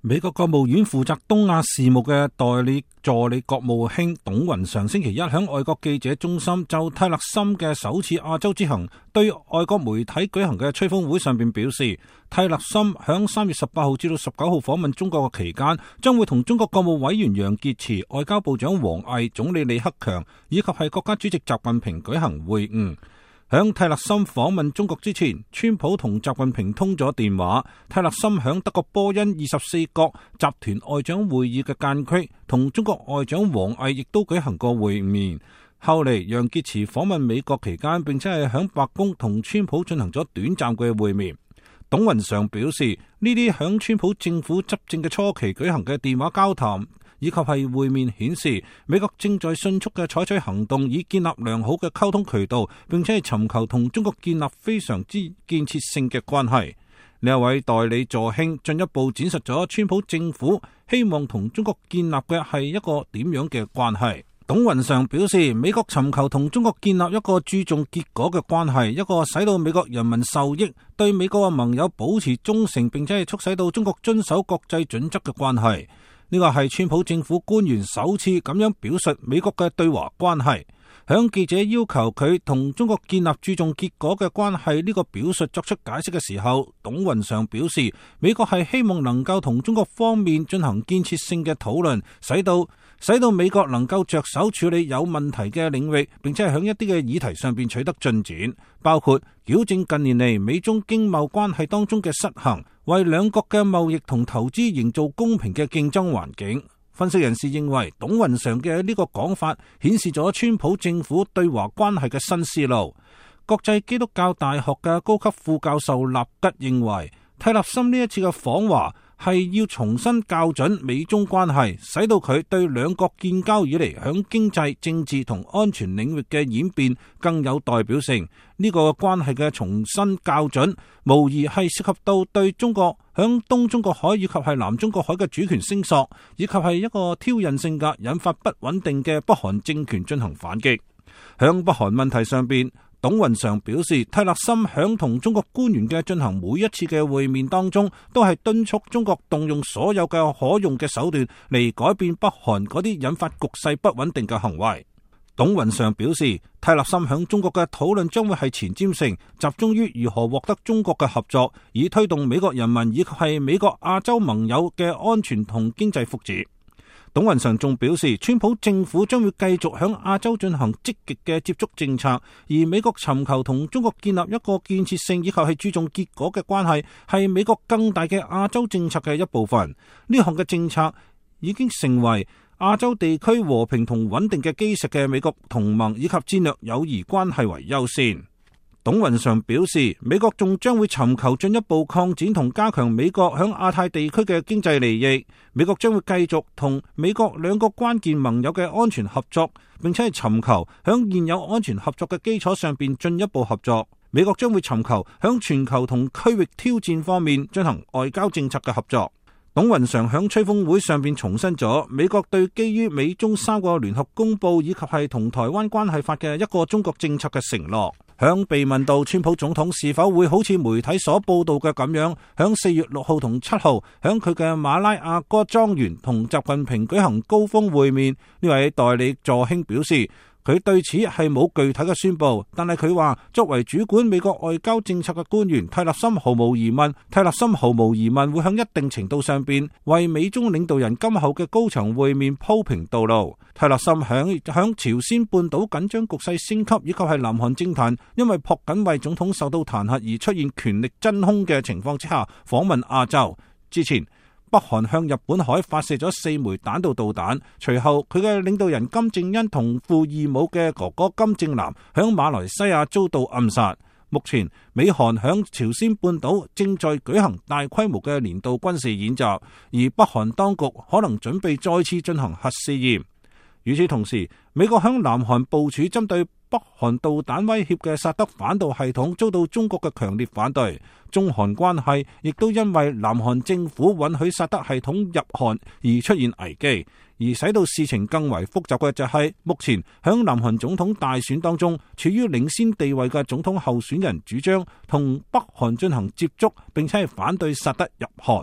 美國國務院負責東亞事務嘅代理助理國務卿董雲上星期一喺外國記者中心就泰勒森嘅首次亞洲之行對外國媒體舉行嘅吹風會上邊表示，泰勒森喺3月18號至到19號訪問中國嘅期間，將會同中國國務委員楊潔篪、外交部長王毅、總理李克強以及係國家主席習近平舉行會晤。響泰勒森訪問中國之前，川普同習近平通咗電話。泰勒森響德國波恩24國集團外長會議嘅間隙，同中國外長王毅亦都舉行過會面。後嚟楊潔篪訪問美國期間，並且係響白宮同川普進行咗短暫嘅會面。董雲上表示，呢啲響川普政府執政嘅初期舉行嘅電話交談以及係會面顯示，美國正在迅速嘅採取行動，以建立良好嘅溝通渠道，並且係尋求同中國建立非常之建設性嘅關係。呢一位代理助卿進一步展示咗川普政府希望同中國建立嘅係一個點樣嘅關係。董雲上表示，美國尋求同中國建立一個注重結果嘅關係，一個使到美國人民受益、對美國嘅盟友保持忠誠，並且係促使到中國遵守國際準則嘅關係。呢個係川普政府官員首次咁樣表述美國嘅對華關係。響記者要求佢同中國建立注重結果嘅關係呢個表述作出解釋嘅時候，董雲上表示，美國係希望能夠同中國方面進行建設性嘅討論，使到美國能夠着手處理有問題嘅領域，並且係響一啲嘅議題上邊取得進展，包括矯正近年嚟美中經貿關係當中嘅失衡，為兩國嘅貿易同投資營造公平嘅競爭環境。分析人士認為，董雲上嘅呢個講法顯示咗川普政府對華關係嘅新思路。國際基督教大學嘅高級副教授納吉認為，泰勒森呢一次嘅訪華係要重新校準美中關係，使到佢對兩國建交以嚟響經濟、政治同安全領域嘅演變更有代表性。呢個關係嘅重新校準，無疑係涉及到對中國響東中國海以及係南中國海嘅主權聲索，以及係一個挑釁性格引發不穩定嘅北韓政權進行反擊。響北韓問題上邊，董雲上表示，泰勒森響同中國官員嘅進行每一次嘅會面當中，都係敦促中國動用所有嘅可用嘅手段嚟改變北韓嗰啲引發局勢不穩定嘅行為。董雲上表示，泰勒森響中國嘅討論將會係前瞻性，集中於如何獲得中國嘅合作，以推動美國人民以及係美國亞洲盟友嘅安全同經濟福祉。董雲上仲表示，川普政府將會繼續響亞洲進行積極嘅接觸政策，而美國尋求同中國建立一個建設性以及係注重結果嘅關係，係美國更大嘅亞洲政策嘅一部分。呢項嘅政策已經成為亞洲地區和平同穩定嘅基石嘅美國同盟以及戰略友誼關係為優先。董雲上表示，美國仲將會尋求進一步擴展同加強美國響亞太地區嘅經濟利益。美國將會繼續同美國兩個關鍵盟友嘅安全合作，並且係尋求響現有安全合作嘅基礎上邊進一步合作。美國將會尋求響全球同區域挑戰方面進行外交政策嘅合作。董雲上響吹風會上邊重申咗美國對基於美中3個聯合公報以及係同台灣關係法嘅一個中國政策嘅承諾。響被問到川普總統是否會好似媒體所報道嘅咁樣，響4月6號同7號響佢嘅馬拉亞哥莊園同習近平舉行高峰會面，呢位代理助卿表示，佢對此係冇具體嘅宣佈，但係佢話作為主管美國外交政策嘅官員，泰勒森毫無疑問會向一定程度上邊為美中領導人今後嘅高層會面鋪平道路。泰勒森響朝鮮半島緊張局勢升級以及係南韓政壇因為朴槿惠總統受到彈劾而出現權力真空嘅情況之下訪問亞洲。之前北韓向日本海發射咗4枚彈道導彈，隨後佢嘅領導人金正恩同父異母嘅哥哥金正男響馬來西亞遭到暗殺。目前美韓響朝鮮半島正在舉行大規模嘅年度軍事演習，而北韓當局可能準備再次進行核試驗。與此同時，美國響南韓部署針對北韓導彈威脅嘅薩德反導系統遭到中國嘅強烈反對，中韓關係亦都因為南韓政府允許薩德系統入韓而出現危機。而使到事情更為複雜嘅就係，目前響南韓總統大選當中處於領先地位嘅總統候選人主張同北韓進行接觸，並且係反對薩德入韓。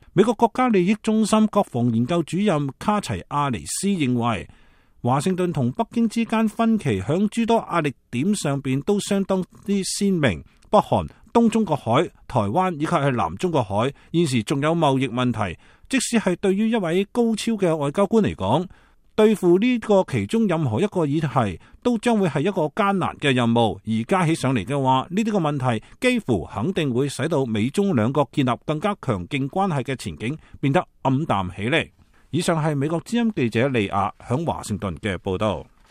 美國國家利益中心國防研究主任卡齊亞尼斯認為，華盛頓同北京之間分歧響諸多壓力點上邊都相當之鮮明。北韓、東中國海、台灣以及係南中國海，現時仲有貿易問題。即使係對於一位高超嘅外交官嚟講，對付呢個其中任何一個議題，都將會係一個艱難嘅任務。而加起上嚟嘅話，呢啲個問題幾乎肯定會使到美中兩國建立更加強勁關係嘅前景變得黯淡起嚟。以上係美國之音記者利亞響華盛頓嘅報道。